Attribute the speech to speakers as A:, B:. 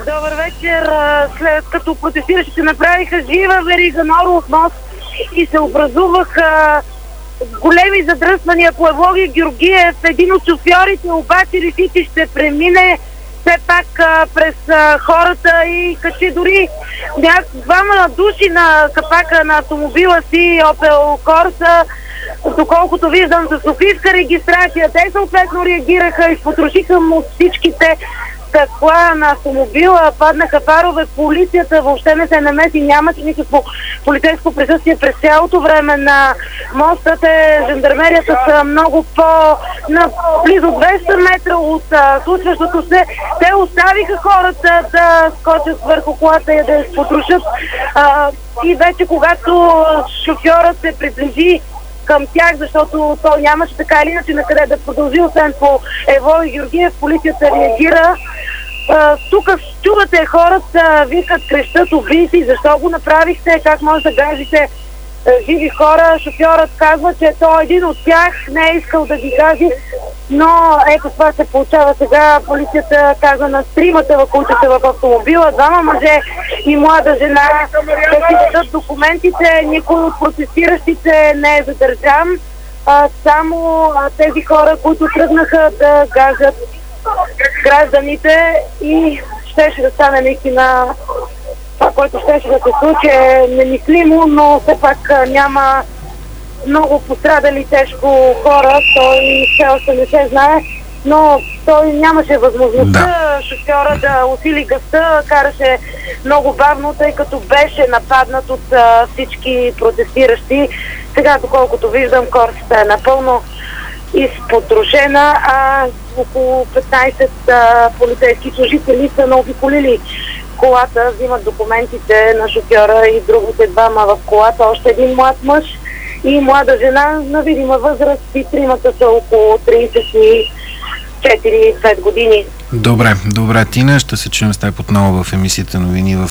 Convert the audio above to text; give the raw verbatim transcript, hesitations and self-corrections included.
A: Добър вечер. След като протестиращите направиха жива верига на Орлов мост и се образуваха големи задръствания по Евлоги Георгиев, един от шофьорите обаче реши, че ще премине все пак а, през а, хората и качи дори двама души на капака на автомобила си Opel Corsa. Доколкото виждам за софийска регистрация, те съответно реагираха и потрошиха му всичките стъкла на автомобила, паднаха фарове, полицията въобще не се намеси, нямаше никакво полицейско присъствие през цялото време на моста. Те, жандармерията са много по... на близо двеста метра от а, случващото се. Те оставиха хората да скочат върху колата и да я потрошат. А, и вече когато шофьорът се приближи към тях, защото той нямаше така или иначе на къде да продължи, освен по Евлоги Георгиев, полицията реагира. Тук чувате хората, викат, крещат, убийци, защо го направихте, как може да газите живи хора. Шофьорът казва, че той един от тях не е искал да ги гази, но ето това се получава сега. Полицията казва на тримата, които са в автомобила, двама мъже и млада жена, да си дадат документите. Никой от протестиращите не е задържан, а, само а, тези хора, които тръгнаха да газят гражданите, и щеше да стане наистина това, което щеше да се случи, е немислимо, но все пак няма много пострадали тежко хора. Той все още не се знае, но той нямаше възможността да. шофьора да усили газта, караше много бавно, тъй като беше нападнат от а, всички протестиращи. Сега, доколкото виждам, Корсата е напълно изпотрошена, а около петнайсет а, полицейски служители са наобиколили колата, взимат документите на шофьора и другите двама в колата, още един млад мъж и млада жена на видима възраст, и тримата са около трийсет и четири-пет години.
B: Добре, добре, Тина, ще се чуем с теб отново в емисията Новини в